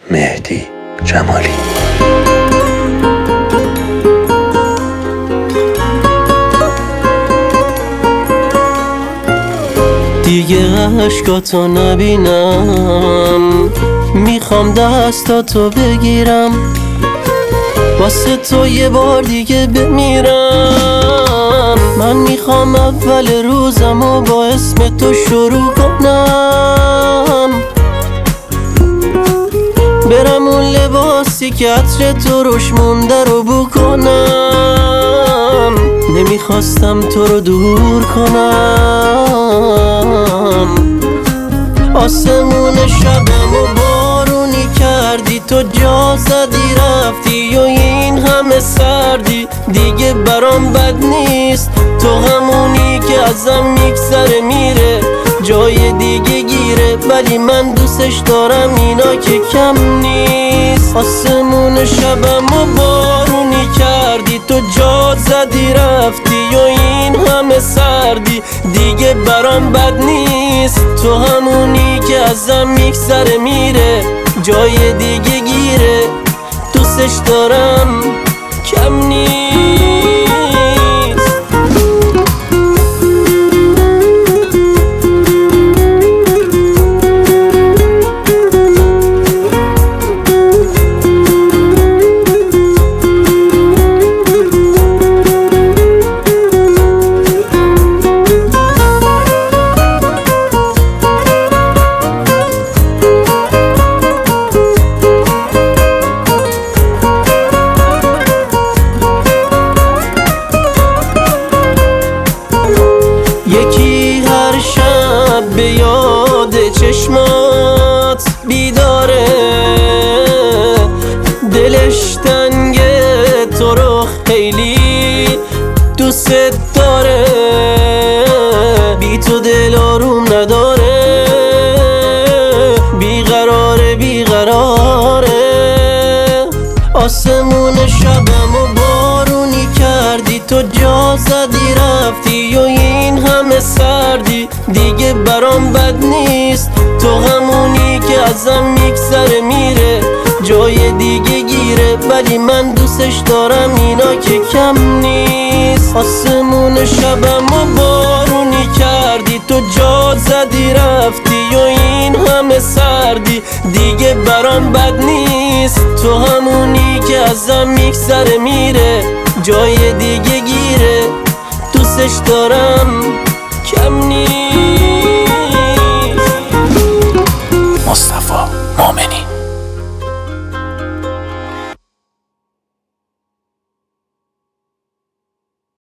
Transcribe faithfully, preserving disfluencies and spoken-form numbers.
مهدی جمالی. دیگه عشقاتو نبینم، میخوام دستاتو بگیرم، واسه تو یه بار دیگه بمیرم. من میخوام اول روزمو با اسم تو شروع کنم، برم اون لباسی که عطر تو روش مونده رو بو کنم. نمیخواستم تو رو دور کنم، آسمون شبم و بارونی کردی، تو جا زدی رفتی و این همه سردی. دیگه برام بد نیست، تو همونی که ازم میگذره میره جای دیگه گیره، ولی من دوستش دارم اینا که کم نیست. آسمون شبم و بارونی کردی، تو جا زدی رفتی و این همه سردی. دیگه برام بد نیست، تو همونی که ازم میگذره میره جای دیگه گیره، دوستش دارم کم نیست. یکی هر شب به یاد چشمات بیداره، دلش تنگه تو رو خیلی دوست داره، بی تو دل آروم نداره، بیقراره بیقراره. آسمون شبم و بارونی کردی، تو جا زدی رفتی و این همه سردی. دیگه برام بد نیست، تو همونی که ازم میگذره میره جای دیگه گیره، ولی من دوستش دارم اینا که کم نیست. آسمون شبم و بارونی کردی، تو جا زدی رفتی و این همه سردی. دیگه برام بد نیست، تو همونی که ازم میگذره میره جای دیگه گیره، دوستش دارم کم نیست. مصطفی مومنی.